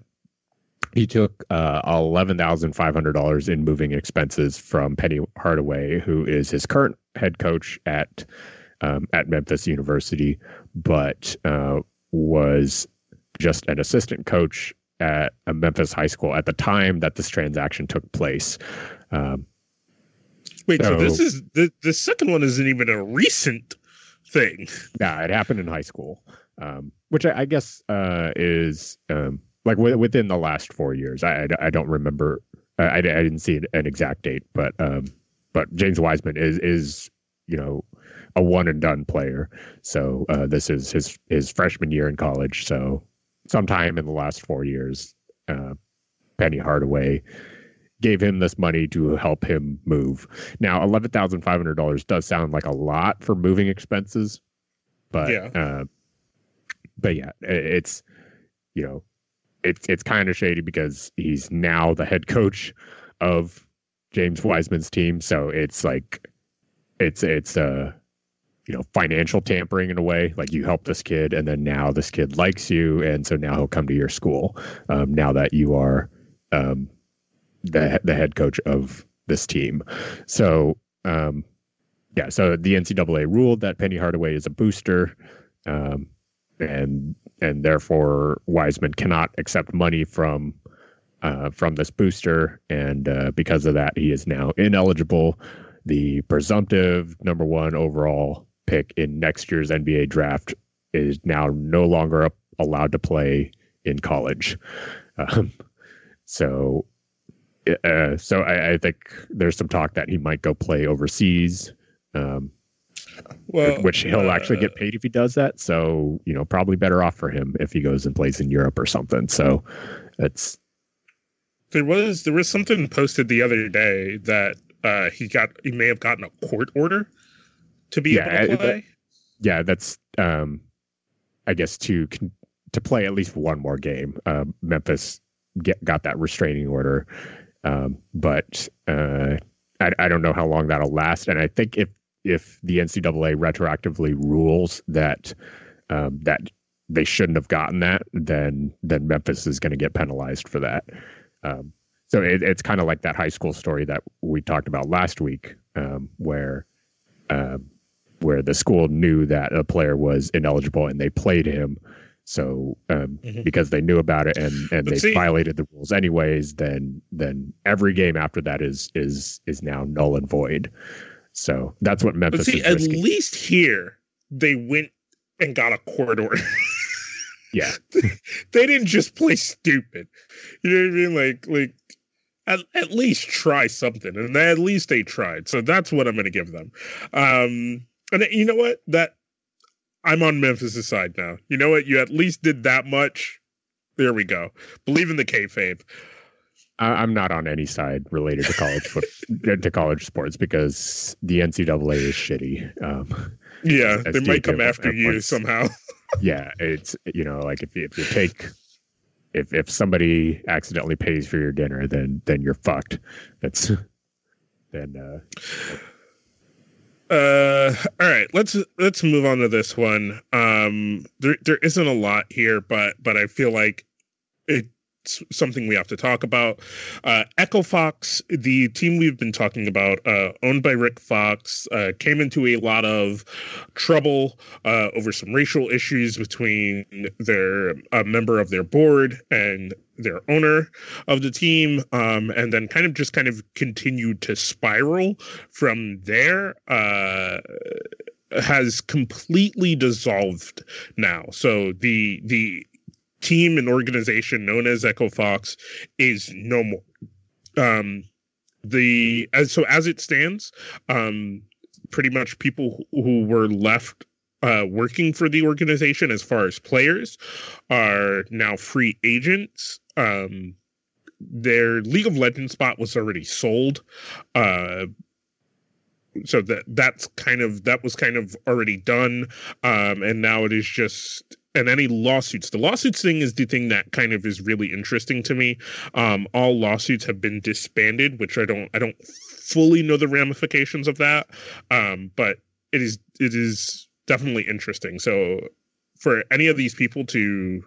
he took uh, eleven thousand five hundred dollars in moving expenses from Penny Hardaway, who is his current head coach at um, at Memphis University, but uh, was just an assistant coach at a Memphis high school at the time that this transaction took place. Um, Wait, so, so this is the the second one isn't even a recent thing. Yeah, it happened in high school, um, which I, I guess uh, is um, like w- within the last four years. I, I, I don't remember. I, I didn't see an exact date, but um, but James Wiseman is is you know a one and done player. So uh, this is his his freshman year in college. So sometime in the last four years, uh, Penny Hardaway gave him this money to help him move. Now, eleven thousand five hundred dollars does sound like a lot for moving expenses, but yeah, uh, but yeah, it's you know, it's it's kind of shady because he's now the head coach of James Wiseman's team, so it's like it's it's uh you know, financial tampering in a way. Like you help this kid, and then now this kid likes you, and so now he'll come to your school. Um, now that you are um, the the head coach of this team, so um, yeah. So the N C double A ruled that Penny Hardaway is a booster, um, and and therefore Wiseman cannot accept money from uh, from this booster, and uh, because of that, he is now ineligible. The presumptive number one overall pick in next year's N B A draft is now no longer allowed to play in college. Um, so, uh, so I, I think there's some talk that he might go play overseas, um, well, which he'll uh, actually get paid if he does that. So, you know, probably better off for him if he goes and plays in Europe or something. So, it's there was there was something posted the other day that uh, he got he may have gotten a court order to be yeah, able to play. That, yeah, that's um, I guess to to play at least one more game. Uh, Memphis get, got that restraining order, um, but uh, I, I don't know how long that'll last. And I think if if the N C double A retroactively rules that um, that they shouldn't have gotten that, then then Memphis is going to get penalized for that. Um, so it, it's kind of like that high school story that we talked about last week, um, where. Um, where the school knew that a player was ineligible and they played him. So um, mm-hmm. because they knew about it and, and they see, violated the rules anyways, then then every game after that is is is now null and void. So that's what Memphis see, is at risking. least here they went and got a court order. Yeah. They didn't just play stupid. You know what I mean? Like like At, at least try something, and at least they tried. So that's what I'm going to give them. Um, and you know what? That I'm on Memphis' side now. You know what? You at least did that much. There we go. Believe in the kayfabe. I, I'm not on any side related to college foot, to college sports because the N C double A is shitty. Um, yeah, as they might come Diego after you points- somehow. Yeah, it's you know like if you, if you take if if somebody accidentally pays for your dinner, then then you're fucked. That's then. Uh, Uh, all right, let's let's move on to this one. Um, there there isn't a lot here, but but I feel like it's something we have to talk about. Uh, Echo Fox, the team we've been talking about, uh, owned by Rick Fox, uh, came into a lot of trouble uh, over some racial issues between their a member of their board and their owner of the team, um, and then kind of just kind of continued to spiral from there. Uh, has completely dissolved now. So the the team and organization known as Echo Fox is no more. Um, the as so as it stands, um, pretty much people who, who were left uh, working for the organization as far as players are now free agents. Um, their League of Legends spot was already sold. Uh, so that that's kind of that was kind of already done. Um, and now it is just and any lawsuits. The lawsuits thing is the thing that kind of is really interesting to me. Um, all lawsuits have been disbanded, which I don't I don't fully know the ramifications of that. Um, but it is it is definitely interesting. So for any of these people to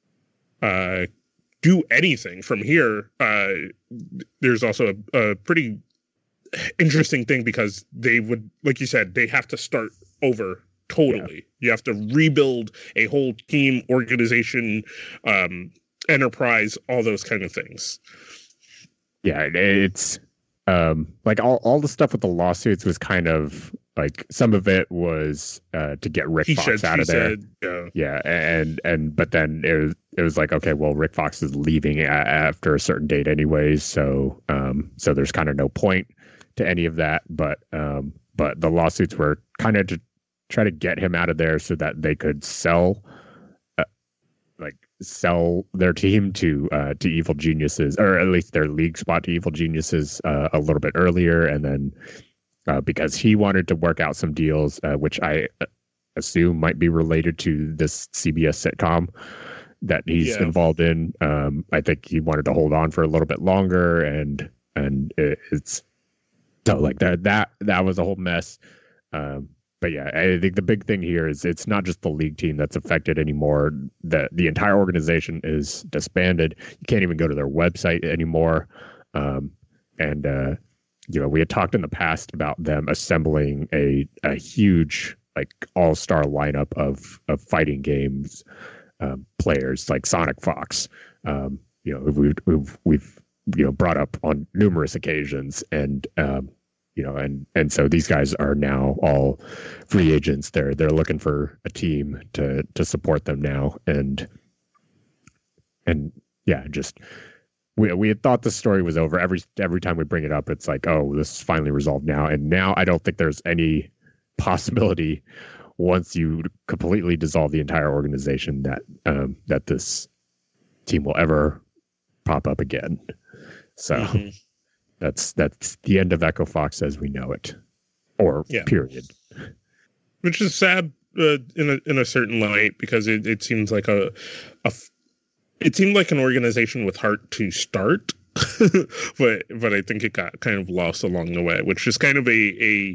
uh, do anything from here, uh, there's also a, a pretty interesting thing because they would, like you said, they have to start over totally. Yeah. You have to rebuild a whole team, organization, um, enterprise, all those kind of things. Yeah, it's um, like all, all the stuff with the lawsuits was kind of like some of it was uh, to get Rick he Fox said, out of there. Said, yeah. yeah, and and but then it was it was like, okay, well, Rick Fox is leaving a- after a certain date anyways, so um, so there's kind of no point to any of that. But um, but the lawsuits were kind of to try to get him out of there so that they could sell, uh, like sell their team to uh, to Evil Geniuses, or at least their league spot to Evil Geniuses uh, a little bit earlier, and then. Uh, because he wanted to work out some deals, uh, which I assume might be related to this C B S sitcom that he's Yeah. involved in. Um, I think he wanted to hold on for a little bit longer, and and it, it's so like that that that was a whole mess. Um, but yeah, I think the big thing here is it's not just the league team that's affected anymore. The the entire organization is disbanded. You can't even go to their website anymore, um, and. Uh, You know, we had talked in the past about them assembling a a huge like all star lineup of of fighting games um, players like Sonic Fox. Um, you know, we've, we've we've you know brought up on numerous occasions, and um, you know, and and so these guys are now all free agents. They're they're looking for a team to to support them now, and and yeah, just. We we had thought the story was over. Every every time we bring it up, it's like, oh, this is finally resolved now. And now I don't think there's any possibility once you completely dissolve the entire organization that um, that this team will ever pop up again. So mm-hmm. that's that's the end of Echo Fox as we know it, or yeah. period. Which is sad uh, in a in a certain light because it, it seems like a a. It seemed like an organization with heart to start, but but I think it got kind of lost along the way, which is kind of a a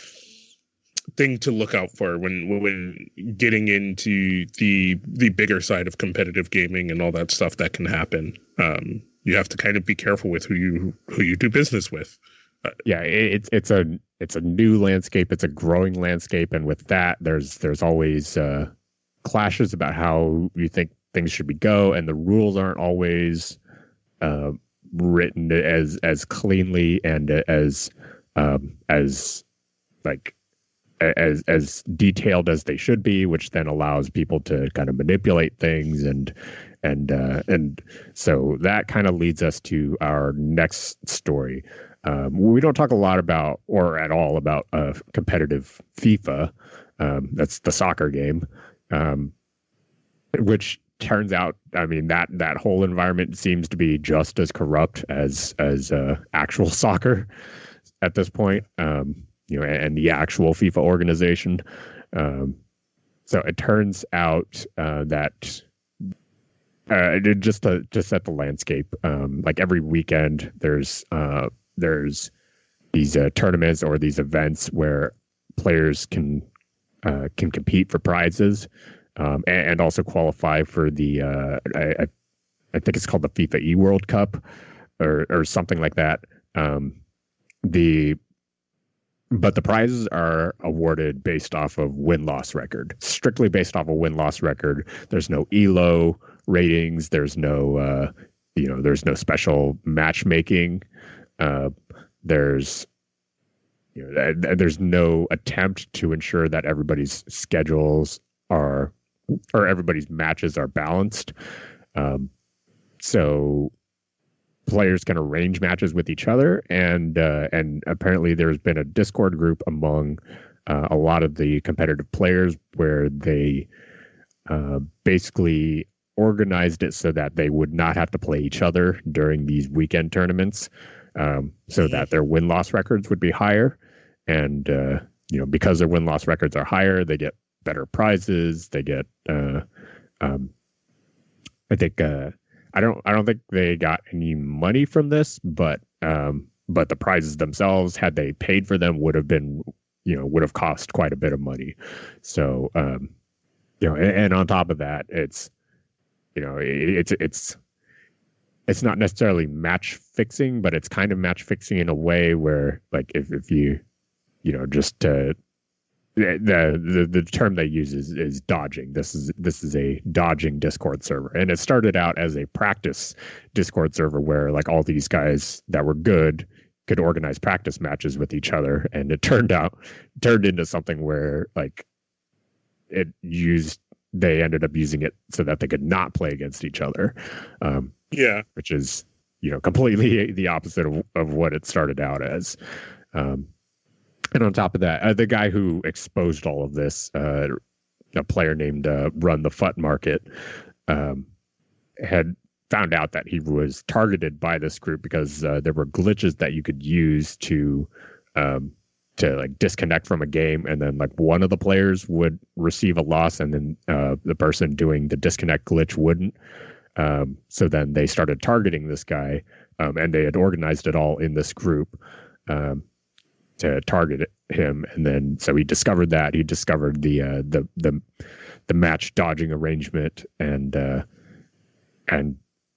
thing to look out for when when getting into the the bigger side of competitive gaming and all that stuff that can happen. Um, you have to kind of be careful with who you who you do business with. Uh, yeah, it's it's a it's a new landscape. It's a growing landscape, and with that, there's there's always uh, clashes about how you think things should be go, and the rules aren't always uh, written as as cleanly and as um, as like as as detailed as they should be, which then allows people to kind of manipulate things, and and uh, and so that kind of leads us to our next story. Um, we don't talk a lot about or at all about uh, competitive FIFA. Um, that's the soccer game, um, which turns out, I mean, that that whole environment seems to be just as corrupt as as uh, actual soccer at this point. Um, you know, and the actual FIFA organization. Um, so it turns out uh, that uh, just to just set the landscape, um, like every weekend, there's uh, there's these uh, tournaments or these events where players can uh, can compete for prizes. Um, and, and also qualify for the, uh, I, I think it's called the FIFA E World Cup or, or something like that. Um, the, but the prizes are awarded based off of win-loss record, strictly based off of win-loss record. There's no E L O ratings. There's no, uh, you know, there's no special matchmaking. Uh, there's, you know, there's no attempt to ensure that everybody's schedules are or everybody's matches are balanced. Um, so players can arrange matches with each other. And, uh, and apparently there's been a Discord group among uh, a lot of the competitive players where they uh, basically organized it so that they would not have to play each other during these weekend tournaments, um, so that their win-loss records would be higher. And, uh, you know, because their win-loss records are higher, they get better prizes. They get, uh, um, I think, uh, I don't, I don't think they got any money from this, but, um, but the prizes themselves, had they paid for them, would have been, you know, would have cost quite a bit of money. So, um, you know, and, and on top of that, it's, you know, it, it's, it's, it's not necessarily match fixing, but it's kind of match fixing in a way where, like, if, if you, you know, just, uh, The, the the term they use is, is dodging. This is this is a dodging Discord server, and it started out as a practice Discord server where like all these guys that were good could organize practice matches with each other, and it turned out turned into something where like it used they ended up using it so that they could not play against each other. Um, yeah, which is you know completely the opposite of, of what it started out as. Um, And on top of that, uh, the guy who exposed all of this, uh, a player named uh, Run the F U T Market, um, had found out that he was targeted by this group because uh, there were glitches that you could use to um, to like disconnect from a game, and then like one of the players would receive a loss, and then uh, the person doing the disconnect glitch wouldn't. Um, so then they started targeting this guy, um, and they had organized it all in this group. Um, to target him, and then so he discovered that he discovered the uh, the the the match dodging arrangement, and uh, and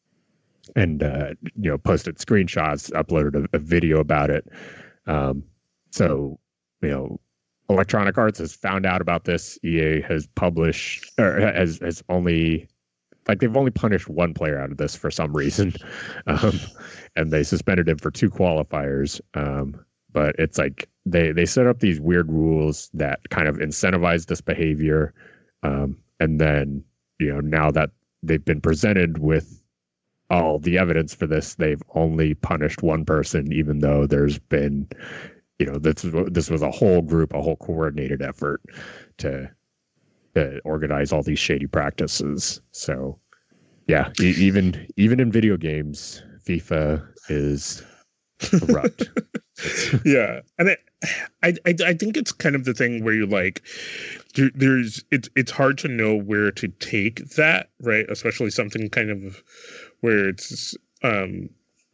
and uh, you know posted screenshots, uploaded a, a video about it. Um, so you know, Electronic Arts has found out about this. E A has published or has has only like they've only punished one player out of this for some reason, um, and they suspended him for two qualifiers. Um, But it's like they, they set up these weird rules that kind of incentivize this behavior. Um, and then, you know, now that they've been presented with all the evidence for this, they've only punished one person, even though there's been, you know, this, this was a whole group, a whole coordinated effort to, to organize all these shady practices. So, yeah, e- even even in video games, FIFA is corrupt. Yeah, and it, I, I I think it's kind of the thing where you like there, there's it's it's hard to know where to take that, right? Especially something kind of where it's um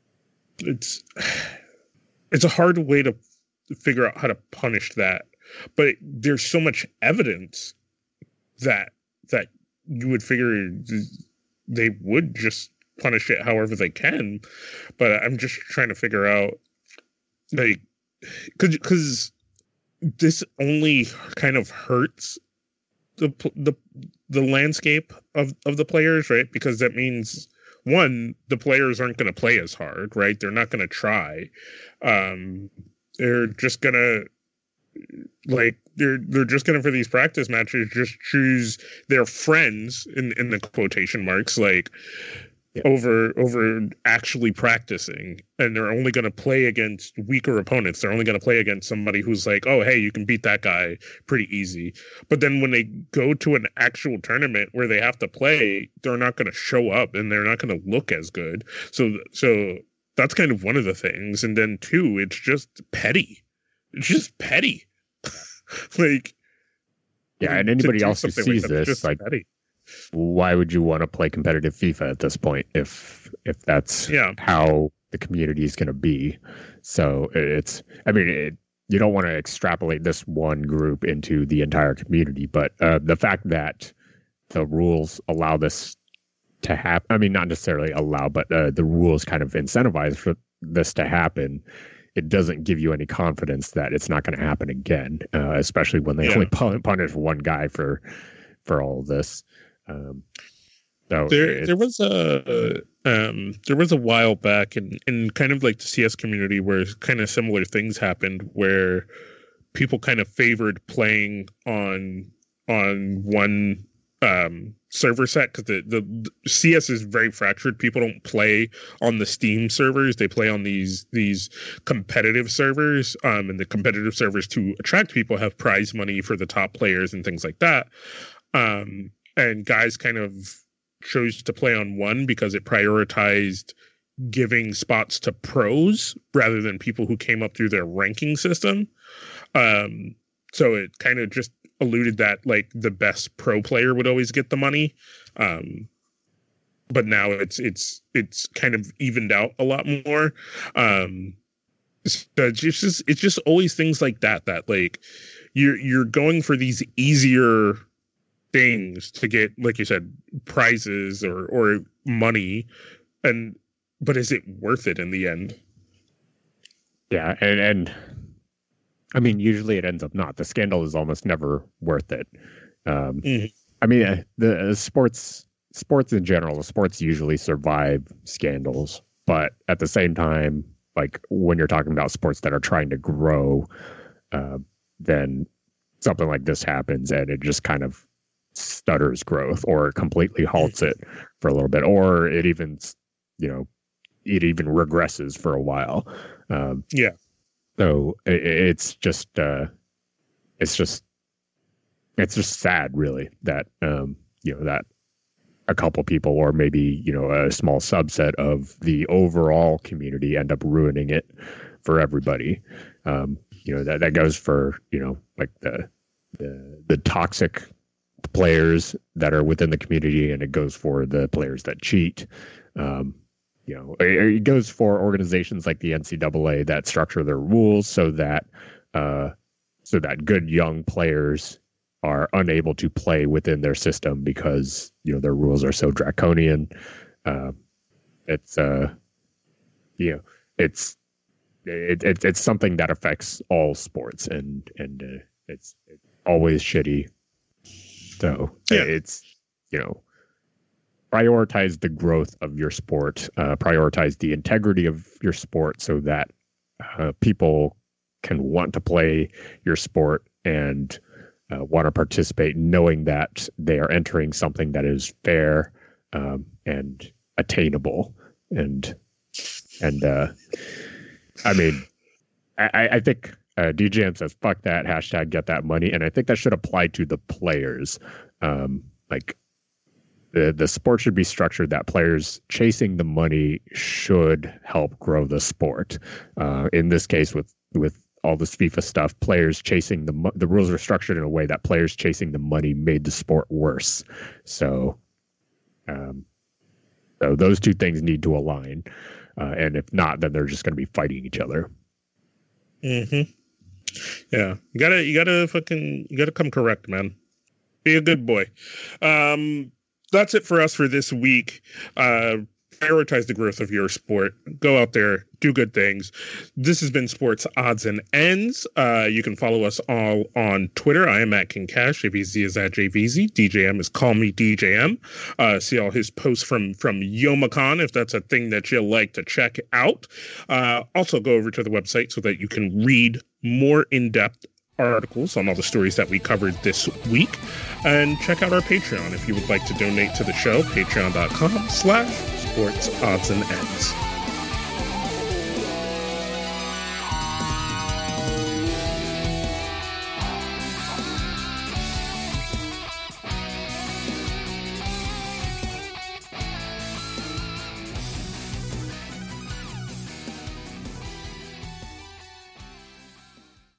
it's it's a hard way to figure out how to punish that, but there's so much evidence that that you would figure they would just punish it however they can. But I'm just trying to figure out, like, because this only kind of hurts the the the landscape of, of the players, right? Because that means, one, the players aren't going to play as hard, right? They're not going to try. Um, they're just going to, like, they're they're just going to, for these practice matches, just choose their friends, in, in the quotation marks, like, Yeah. over over actually practicing, and they're only going to play against weaker opponents. They're only going to play against somebody who's like, oh, hey, you can beat that guy pretty easy. But then when they go to an actual tournament where they have to play, they're not going to show up and they're not going to look as good. So so that's kind of one of the things. And then two, it's just petty. It's just petty. Like, yeah, and anybody else who sees like this, like, petty. Why would you want to play competitive FIFA at this point if if that's yeah. how the community is going to be? So it's, I mean, it, you don't want to extrapolate this one group into the entire community, but uh, the fact that the rules allow this to happen, I mean, not necessarily allow, but uh, the rules kind of incentivize for this to happen. It doesn't give you any confidence that it's not going to happen again, uh, especially when they yeah. only punish one guy for for all of this. Um, so there, there was a um, there was a while back in, in kind of like the C S community where kind of similar things happened, where people kind of favored playing on on one um, server set because the, the the C S is very fractured. People don't play on the Steam servers; they play on these these competitive servers. Um, and the competitive servers, to attract people, have prize money for the top players and things like that. Um, And guys kind of chose to play on one because it prioritized giving spots to pros rather than people who came up through their ranking system. Um, so it kind of just alluded that like the best pro player would always get the money. Um, but now it's it's it's kind of evened out a lot more. Um, so it's just it's just always things like that that like you're you're going for these easier things to get, like you said, prizes or or money, and but is it worth it in the end? Yeah, and and I mean, usually it ends up not. The scandal is almost never worth it. Um, mm-hmm. I mean, uh, the uh, sports sports in general, the sports usually survive scandals, but at the same time, like when you're talking about sports that are trying to grow, uh, then something like this happens, and it just kind of stutters growth or completely halts it for a little bit, or it even, you know, it even regresses for a while. Um, yeah. So it, it's just, uh, it's just, it's just sad, really, that um, you know, that a couple people, or maybe, you know, a small subset of the overall community, end up ruining it for everybody. Um, you know, that that goes for, you know, like the the the toxic players that are within the community, and it goes for the players that cheat. Um, you know, it, it goes for organizations like the N C double A that structure their rules so that uh, so that good young players are unable to play within their system because, you know, their rules are so draconian. Uh, it's uh, you know, it's it, it it's something that affects all sports, and and uh, it's, it's always shitty. So yeah. It's, you know, prioritize the growth of your sport, uh, prioritize the integrity of your sport so that uh, people can want to play your sport and uh, want to participate, knowing that they are entering something that is fair um, and attainable. And, and uh, I mean, I, I think... Uh, D J M says, fuck that, hashtag get that money. And I think that should apply to the players. Um, like the, the sport should be structured that players chasing the money should help grow the sport. Uh, in this case, with, with all this FIFA stuff, players chasing the, the rules are structured in a way that players chasing the money made the sport worse. So, um, so those two things need to align. Uh, and if not, then they're just going to be fighting each other. Mm-hmm. Yeah, you gotta, you gotta fucking, you gotta come correct, man. Be a good boy. Um, that's it for us for this week. Uh, prioritize the growth of your sport. Go out there, do good things. This has been Sports Odds and Ends. Uh, you can follow us all on Twitter. I am at King Cash. J V Z is at J V Z. D J M is Call Me D J M. Uh, see all his posts from from Youmacon if that's a thing that you like to check out. Uh, also, go over to the website so that you can read more in-depth articles on all the stories that we covered this week, and check out our Patreon if you would like to donate to the show. Patreon dot com slash Sports Odds and Ends.